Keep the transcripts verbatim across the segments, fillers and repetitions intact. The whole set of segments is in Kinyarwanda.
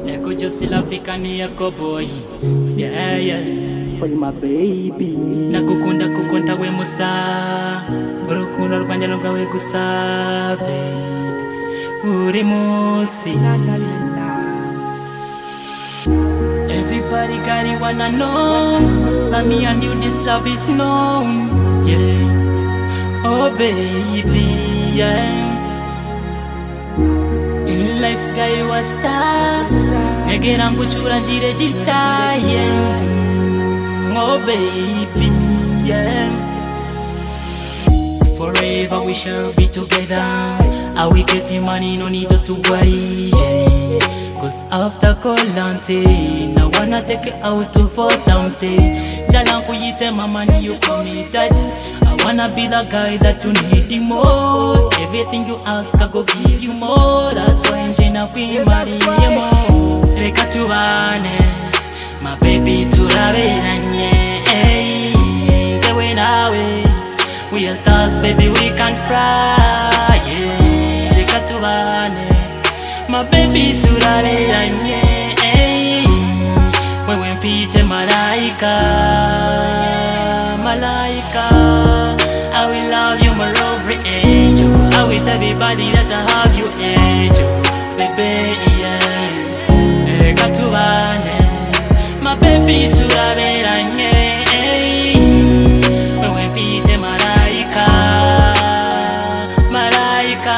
Eko Josie Africa ni Eko boy. Yeah, yeah. For my baby. Nakukunda kukonta we musa. Urukundo rwanje rwawe gusa baby. Uri musi. Everybody got it wanna know that me and you this love is known. Yeah. Oh baby, yeah. In life guy you a star. Negera nguchura njire jita, yeah. Oh baby, yeah. Forever we shall be together. Are we getting money? No need to worry, yeah. Cause after Colante, I wanna take it out to Fortante. Jalan kuyite mama ni you call me daddy. I wanna be the guy that you need the more. Everything you ask I go give you more. That's why I'm Jena Queen Maria. Reka tubane, my baby turaberanye. Hey, jewe nawe, we are stars baby we can fly. Yeah, reka tubane, my baby turaberanye. Hey, wewe mfite malaika, malaika. I will love you my lovely angel. I will tell everybody that I have you angel, baby yeah. Reka tubane, my baby turaberanye. Wewe mfite malaika, malaika.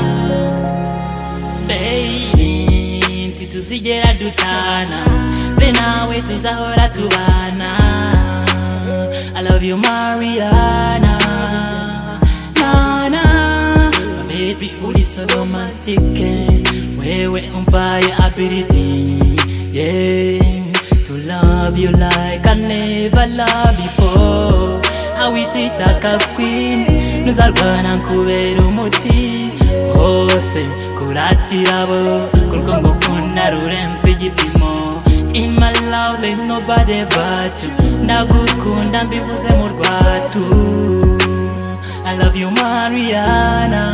Baby, ntituzigera dutana, tena we tuzahora tubana. I love you Mariana, Nana. My baby uli so romantic, wewe umpaye ability, yeah. To love you like I never loved before. I will treat like a queen, nuzarwana nkubera umuti hose kuratirabo kurkongo kuna rurenzwe igipimo. In my love there's nobody but you. Ndagukunda mbivuze mu rwatu. I love you Mariana,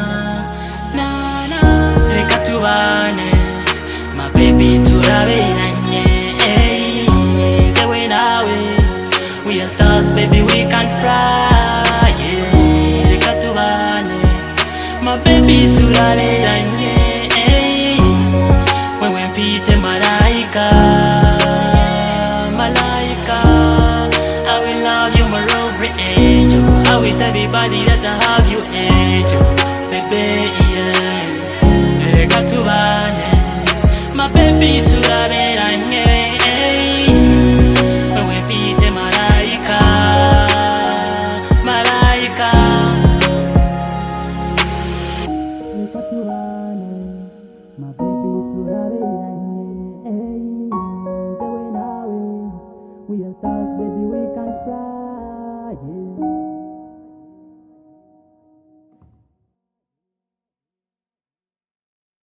Nana. Reka tubane, my baby turaberanye. Hey, jewe nawe, we are stars baby we can fly. Yeah, reka tubane, my baby turaberanye. Hey, wewe mfite malaika, malaika. I will love you my lovely angel. I will tell everybody that I have you angel, baby yeah. Reka tubane, my baby turaberanye.